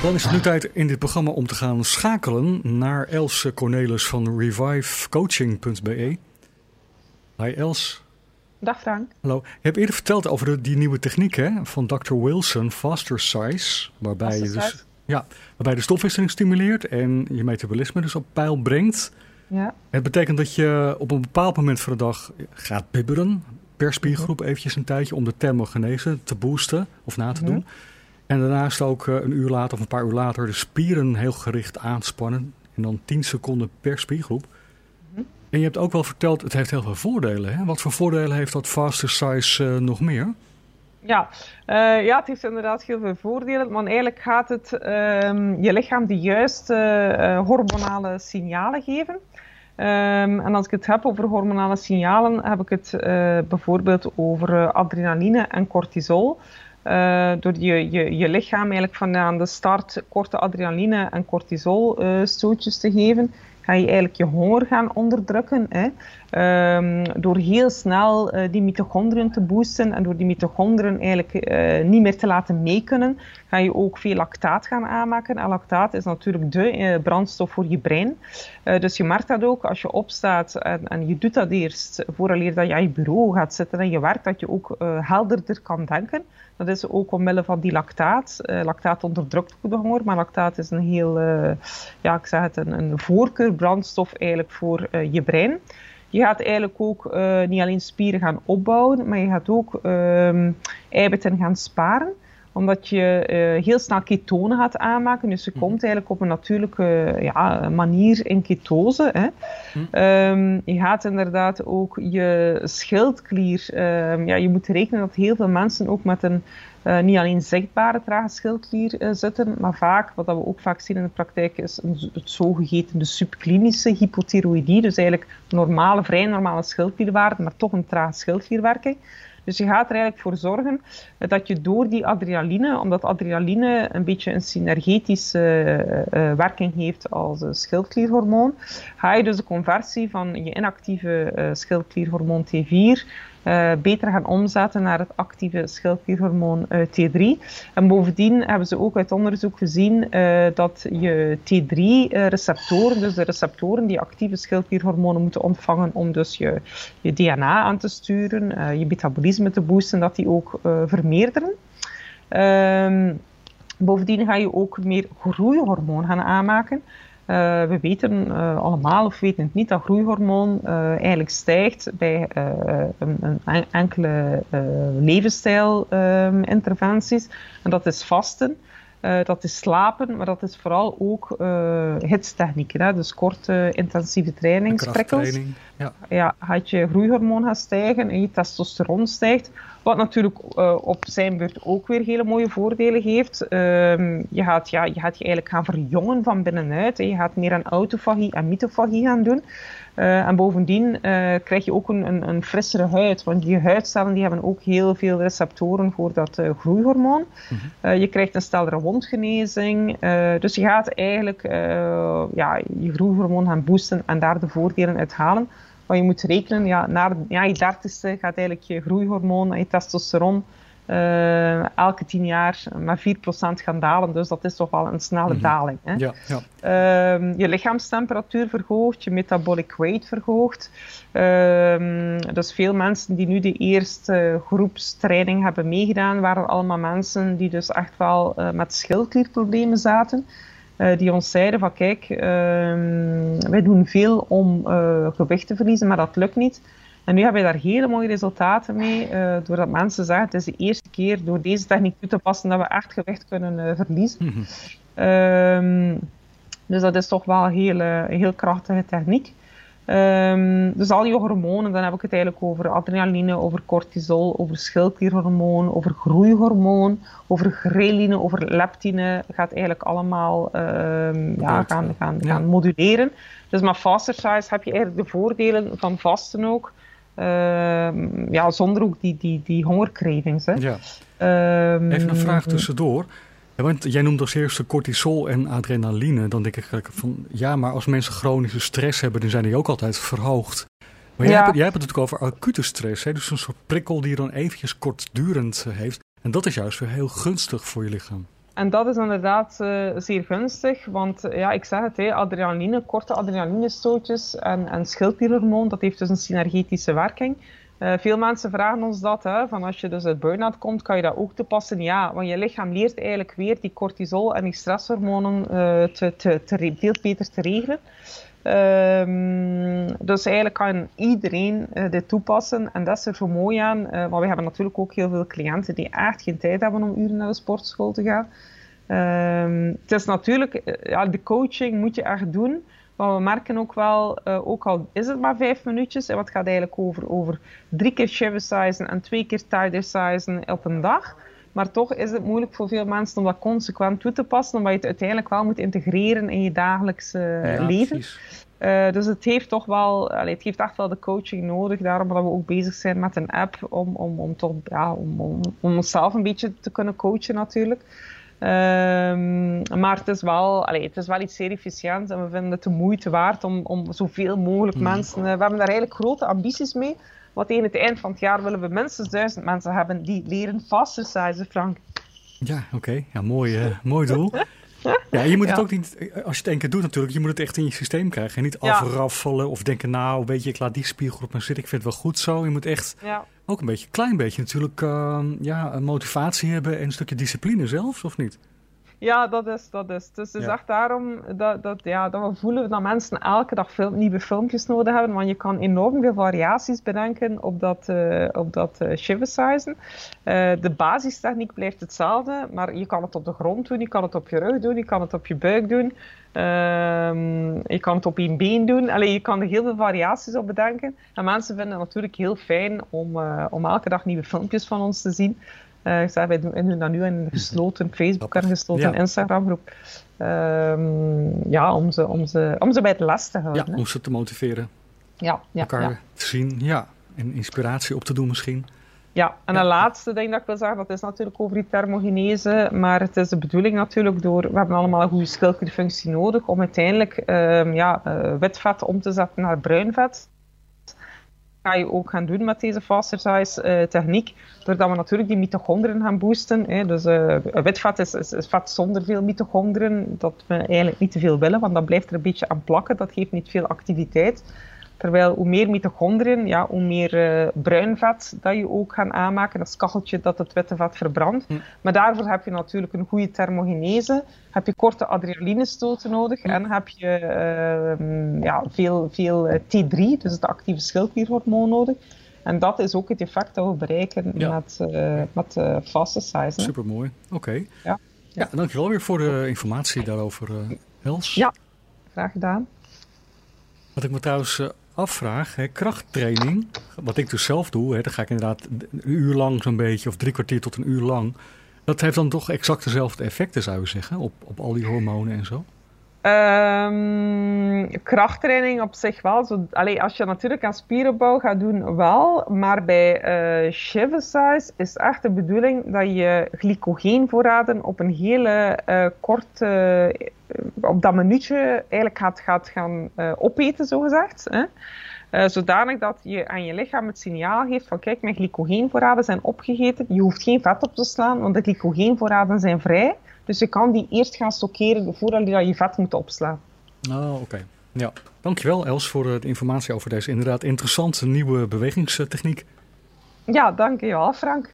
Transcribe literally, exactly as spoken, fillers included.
Dan is het nu tijd in dit programma om te gaan schakelen naar Els Cornelis van revive coaching punt b e. Hi Els. Dag Frank. Hallo. Je hebt eerder verteld over de, die nieuwe techniek hè, van dokter Wilson, Faster Size, waarbij Faster je dus size. ja, waarbij de stofwisseling stimuleert en je metabolisme dus op peil brengt. Ja. Het betekent dat je op een bepaald moment van de dag gaat bibberen per spiergroep eventjes een tijdje om de thermogenese te boosten of na te Mm-hmm. doen. En daarnaast ook uh, een uur later of een paar uur later de spieren heel gericht aanspannen. En dan tien seconden per spiergroep. Mm-hmm. En je hebt ook wel verteld, het heeft heel veel voordelen. Hè? Wat voor voordelen heeft dat Faster Size uh, nog meer? Ja, uh, ja, het heeft inderdaad heel veel voordelen. Maar eigenlijk gaat het uh, je lichaam de juiste uh, hormonale signalen geven. Um, en als ik het heb over hormonale signalen, heb ik het uh, bijvoorbeeld over uh, adrenaline en cortisol. Uh, door je, je, je lichaam eigenlijk van aan de start korte adrenaline en cortisol uh, stootjes te geven, ga je eigenlijk je honger gaan onderdrukken. Hè? Um, door heel snel uh, die mitochondriën te boosten en door die mitochondriën eigenlijk uh, niet meer te laten meekunnen, ga je ook veel lactaat gaan aanmaken. En lactaat is natuurlijk de uh, brandstof voor je brein. Uh, dus je merkt dat ook als je opstaat en, en je doet dat eerst vooraleer dat je aan je bureau gaat zitten en je werkt, dat je ook uh, helderder kan denken. Dat is ook omwille van die lactaat. Uh, lactaat onderdrukt ook de honger, maar lactaat is een heel, uh, ja, ik zeg het, een, een voorkeurbrandstof eigenlijk voor uh, je brein. Je gaat eigenlijk ook uh, niet alleen spieren gaan opbouwen, maar je gaat ook uh, eiwitten gaan sparen. Omdat je uh, heel snel ketonen gaat aanmaken. Dus je mm. komt eigenlijk op een natuurlijke ja, manier in ketose. Hè. Mm. Um, je gaat inderdaad ook je schildklier... Um, ja, je moet rekenen dat heel veel mensen ook met een uh, niet alleen zichtbare trage schildklier uh, zitten, maar vaak, wat we ook vaak zien in de praktijk, is een, het zogeheten de subklinische hypothyroïdie. Dus eigenlijk normale, vrij normale schildklierwaarde, maar toch een trage schildklierwerking. Dus je gaat er eigenlijk voor zorgen dat je door die adrenaline, omdat adrenaline een beetje een synergetische uh, uh, werking heeft als uh, schildklierhormoon, ga je dus de conversie van je inactieve uh, schildklierhormoon T vier uh, beter gaan omzetten naar het actieve schildklierhormoon uh, T drie. En bovendien hebben ze ook uit onderzoek gezien uh, dat je T drie receptoren, dus de receptoren die actieve schildklierhormonen moeten ontvangen om dus je, je D N A aan te sturen, uh, je metabolisme te boosten, dat die ook uh, vermeerderen. Um, bovendien ga je ook meer groeihormoon gaan aanmaken. Uh, we weten uh, allemaal, of weten het niet, dat groeihormoon uh, eigenlijk stijgt bij uh, een, een enkele uh, levensstijlinterventies. Uh, en dat is vasten, uh, dat is slapen, maar dat is vooral ook uh, hitstechnieken. Hè? Dus korte, intensieve trainingsprikkels. Ja. Ja, gaat je groeihormoon gaan stijgen en je testosteron stijgt. Wat natuurlijk uh, op zijn beurt ook weer hele mooie voordelen geeft. Uh, je, gaat, ja, je gaat je eigenlijk gaan verjongen van binnenuit. Hè. Je gaat meer aan autofagie en mitofagie gaan doen. Uh, en bovendien uh, krijg je ook een, een, een frissere huid. Want die huidcellen die hebben ook heel veel receptoren voor dat uh, groeihormoon. Mm-hmm. Uh, je krijgt een snellere wondgenezing. Uh, dus je gaat eigenlijk uh, ja, je groeihormoon gaan boosten en daar de voordelen uit halen. Maar je moet rekenen, ja, na ja, je dertigste gaat eigenlijk je groeihormoon en je testosteron uh, elke tien jaar met vier procent gaan dalen. Dus dat is toch wel een snelle mm-hmm. daling. Hè? Ja, ja. Uh, je lichaamstemperatuur verhoogt, je metabolic weight verhoogt. Uh, dus veel mensen die nu de eerste groepstraining hebben meegedaan, waren allemaal mensen die dus echt wel uh, met schildklierproblemen zaten. Uh, die ons zeiden van kijk, uh, wij doen veel om uh, gewicht te verliezen, maar dat lukt niet. En nu hebben we daar hele mooie resultaten mee, uh, doordat mensen zeggen het is de eerste keer door deze techniek toe te passen dat we echt gewicht kunnen uh, verliezen. Mm-hmm. Uh, dus dat is toch wel een heel, uh, heel krachtige techniek. Um, dus al je hormonen, dan heb ik het eigenlijk over adrenaline, over cortisol, over schildklierhormoon, over groeihormoon, over ghreline, over leptine, gaat eigenlijk allemaal um, ja, gaan, gaan, ja. gaan moduleren. Dus met Faster Size heb je eigenlijk de voordelen van vasten ook, um, ja, zonder ook die, die, die hongercravings. Hè. Ja. Um, Even een vraag tussendoor. Ja, want jij noemt als eerste cortisol en adrenaline. Dan denk ik van, ja, maar als mensen chronische stress hebben, dan zijn die ook altijd verhoogd. Maar jij, ja. hebt, jij hebt het natuurlijk over acute stress. Hè? Dus een soort prikkel die je dan eventjes kortdurend heeft. En dat is juist weer heel gunstig voor je lichaam. En dat is inderdaad uh, zeer gunstig, want uh, ja, ik zeg het, hè, adrenaline, korte adrenalinestootjes en, en schildklierhormoon, dat heeft dus een synergetische werking. Uh, veel mensen vragen ons dat, hè, van als je dus uit burn-out komt, kan je dat ook toepassen? Ja, want je lichaam leert eigenlijk weer die cortisol en die stresshormonen uh, te, te, te, veel beter te regelen. Um, dus eigenlijk kan iedereen uh, dit toepassen en dat is er zo mooi aan. Uh, maar we hebben natuurlijk ook heel veel cliënten die echt geen tijd hebben om uren naar de sportschool te gaan. Um, het is natuurlijk, uh, ja, de coaching moet je echt doen. Maar we merken ook wel, uh, ook al is het maar vijf minuutjes, en wat gaat eigenlijk over, over drie keer shiver sizen en twee keer tighter sizen op een dag. Maar toch is het moeilijk voor veel mensen om dat consequent toe te passen, omdat je het uiteindelijk wel moet integreren in je dagelijkse uh, ja, leven. Uh, dus het heeft toch wel, allee, het heeft echt wel de coaching nodig, daarom dat we ook bezig zijn met een app om, om, om, toch, ja, om, om, om onszelf een beetje te kunnen coachen natuurlijk. Um, maar het is, wel, allee, het is wel iets zeer efficiënt en we vinden het de moeite waard om, om zoveel mogelijk mm. mensen... Uh, we hebben daar eigenlijk grote ambities mee. Want tegen het eind van het jaar willen we minstens duizend mensen hebben die leren faster sizen, Frank. Ja, oké. Okay. Ja, mooi, uh, mooi doel. Ja, je moet het ja. ook niet, als je het één keer doet natuurlijk, je moet het echt in je systeem krijgen. En niet ja. afraffelen of denken, nou, weet je, ik laat die spiergroep maar zitten, ik vind het wel goed zo. Je moet echt ja. ook een beetje, klein beetje natuurlijk, uh, ja, motivatie hebben en een stukje discipline zelfs, of niet? Ja, dat is, dat is. Dus het is ja. echt daarom dat, dat, ja, dat we voelen dat mensen elke dag film, nieuwe filmpjes nodig hebben, want je kan enorm veel variaties bedenken op dat, uh, op dat uh, shiver sizen. Uh, de basistechniek blijft hetzelfde, maar je kan het op de grond doen, je kan het op je rug doen, je kan het op je buik doen, uh, je kan het op één been doen. Allee, je kan er heel veel variaties op bedenken. En mensen vinden het natuurlijk heel fijn om, uh, om elke dag nieuwe filmpjes van ons te zien. Uh, ik zeg, wij doen dat nu in een gesloten Facebook en een gesloten ja. Instagram-groep. Um, ja, om ze, om, ze, om ze bij de les te houden. Ja, hè? Om ze te motiveren. Ja, ja, elkaar ja. te zien, ja. En inspiratie op te doen misschien. Ja, en ja. een laatste ding dat ik wil zeggen, dat is natuurlijk over die thermogenese. Maar het is de bedoeling natuurlijk door, we hebben allemaal een goede schildklierfunctie nodig om uiteindelijk um, ja, uh, wit vet om te zetten naar bruin vet. Ga je ook gaan doen met deze faster size uh, techniek, doordat we natuurlijk die mitochondriën gaan boosten. Hè. Dus uh, wit vet is, is, is vet zonder veel mitochondriën, dat we eigenlijk niet te veel willen, want dat blijft er een beetje aan plakken, dat geeft niet veel activiteit. Terwijl hoe meer mitochondriën, ja, hoe meer uh, bruin vet dat je ook gaat aanmaken, dat kacheltje dat het witte vet verbrandt. Hm. Maar daarvoor heb je natuurlijk een goede thermogenese, heb je korte adrenalinestoten nodig hm. en heb je uh, ja, veel, veel uh, T drie, dus het actieve schildklierhormoon nodig. En dat is ook het effect dat we bereiken ja. met, uh, met uh, faster size. Supermooi, oké. Okay. Ja. Ja, ja, dankjewel weer voor de informatie daarover, uh, Els. Ja, graag gedaan. Wat ik me trouwens uh, afvraag, hè, krachttraining, wat ik dus zelf doe, hè, dan ga ik inderdaad een uur lang zo'n beetje, of drie kwartier tot een uur lang. Dat heeft dan toch exact dezelfde effecten, zou je zeggen, op, op al die hormonen en zo? Um, krachttraining op zich wel. Zo, allee, als je natuurlijk aan spieropbouw gaat doen, wel. Maar bij uh, shiver size is echt de bedoeling dat je glycogeenvoorraden op een hele uh, korte, uh, op dat minuutje eigenlijk gaat, gaat gaan uh, opeten, zogezegd. Hè? Uh, zodanig dat je aan je lichaam het signaal geeft van kijk, mijn glycogeenvoorraden zijn opgegeten. Je hoeft geen vet op te slaan, want de glycogeenvoorraden zijn vrij. Dus je kan die eerst gaan stockeren voordat je je vet moet opslaan. Oh, oké. Okay. Ja. Dankjewel Els voor de informatie over deze inderdaad interessante nieuwe bewegingstechniek. Ja, dankjewel Frank.